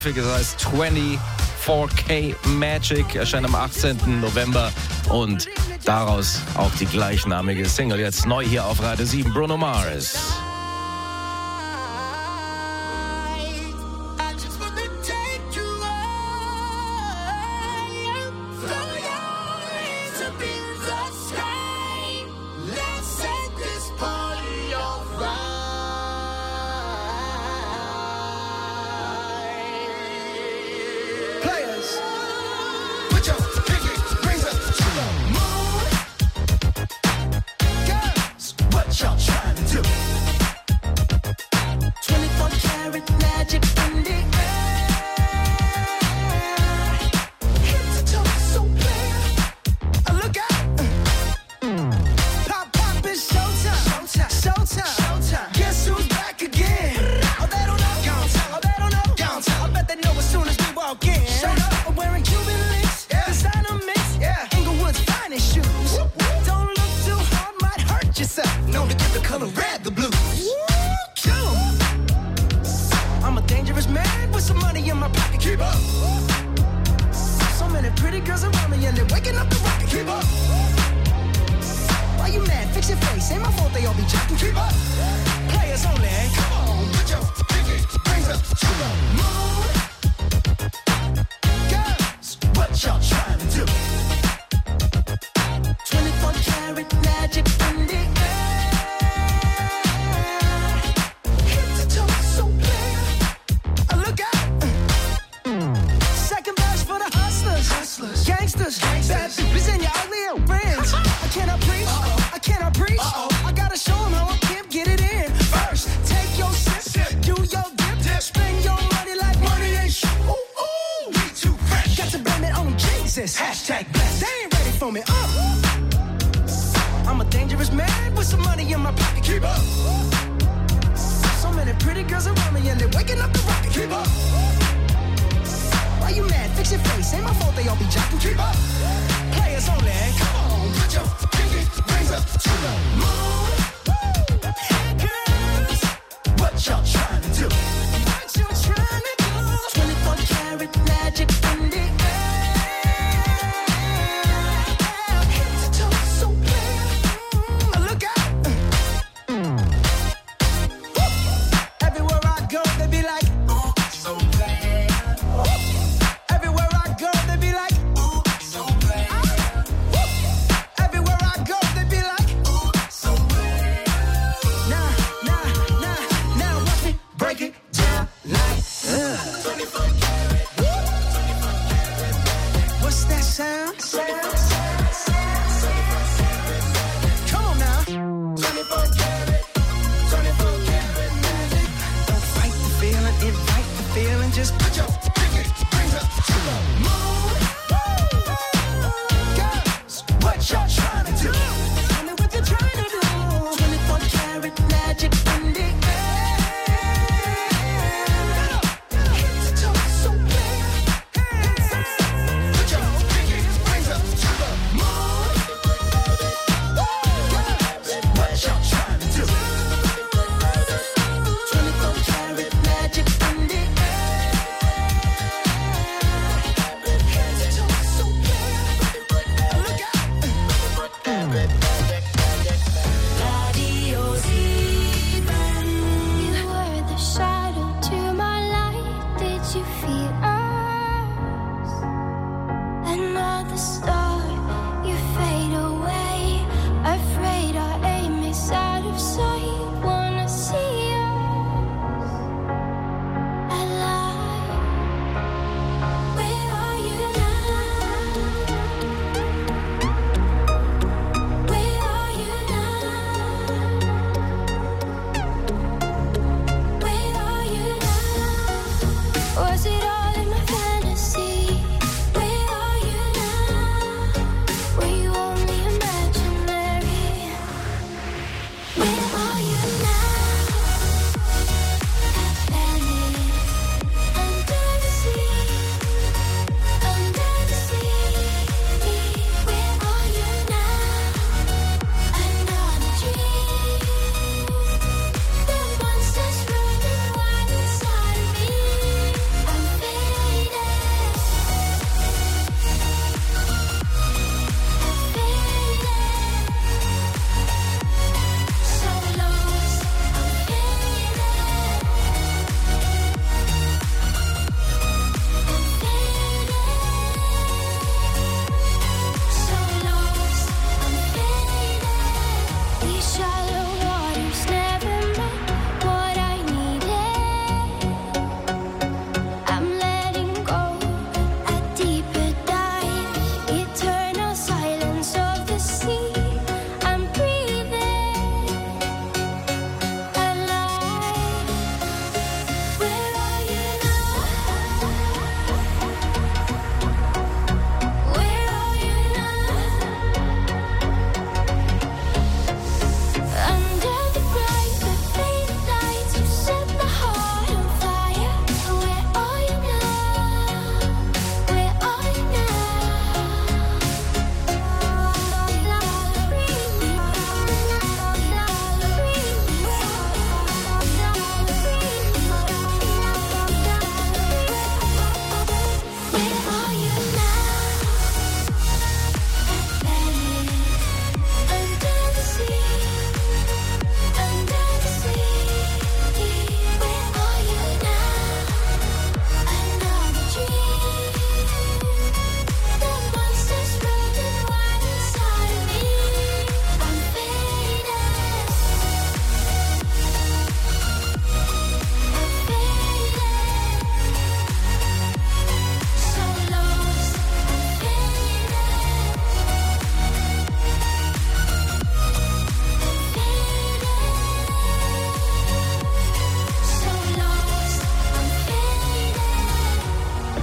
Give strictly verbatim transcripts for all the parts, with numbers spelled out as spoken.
Das heißt vierundzwanzig K Magic, erscheint am achtzehnten November und daraus auch die gleichnamige Single. Jetzt neu hier auf Radio sieben, Bruno Mars.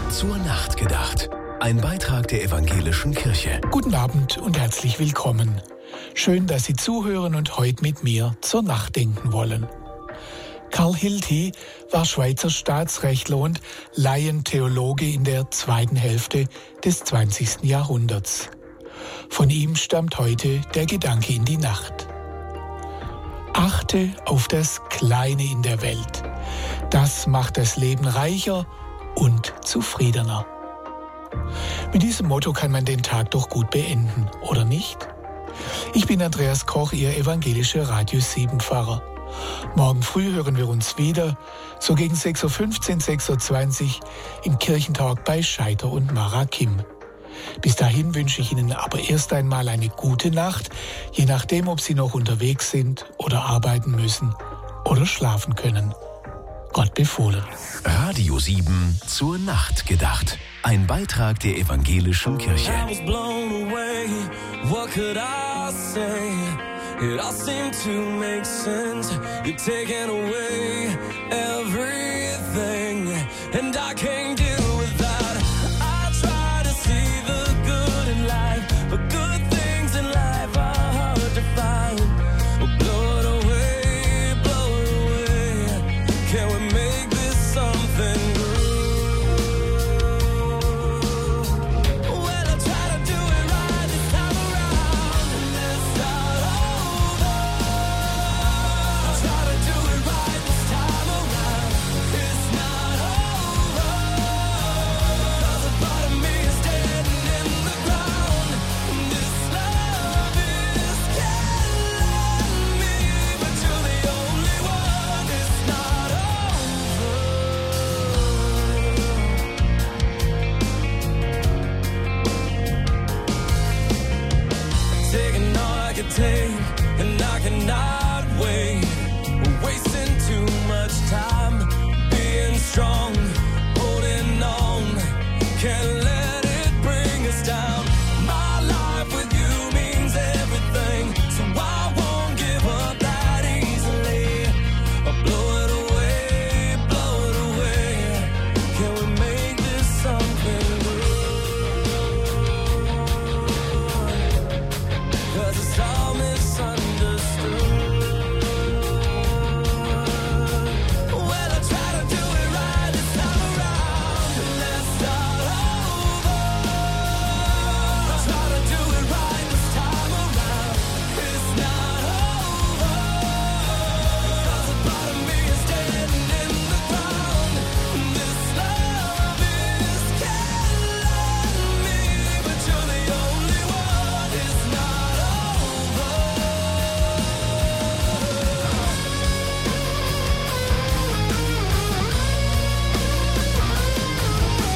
Zur Nacht gedacht. Ein Beitrag der Evangelischen Kirche. Guten Abend und herzlich willkommen. Schön, dass Sie zuhören und heute mit mir zur Nacht denken wollen. Karl Hilti war Schweizer Staatsrechtler und Laientheologe in der zweiten Hälfte des zwanzigsten Jahrhunderts. Von ihm stammt heute der Gedanke in die Nacht. Achte auf das Kleine in der Welt. Das macht das Leben reicher und zufriedener. Mit diesem Motto kann man den Tag doch gut beenden, oder nicht? Ich bin Andreas Koch, Ihr evangelischer Radio sieben Pfarrer. Morgen früh hören wir uns wieder, so gegen sechs Uhr fünfzehn, sechs Uhr zwanzig im Kirchentalk bei Scheiter und Mara Kim. Bis dahin wünsche ich Ihnen aber erst einmal eine gute Nacht, je nachdem, ob Sie noch unterwegs sind oder arbeiten müssen oder schlafen können. Gott befohlen. Radio sieben zur Nacht gedacht. Ein Beitrag der Evangelischen Kirche. I was blown away. What could I say? It all seemed to make sense. You're taking away everything, and I can't deal with that. I try to see the good in life, but good things in life are hard to find. Blow it away, blow it away. Can we make this something good? Well, I try to do it right this time around, and it's not over. I try to do it right this time around, it's not over. 'Cause a part of me is dead and in the ground. This love is killing me, but you're the only one. It's not over. Taking all I could take, and I cannot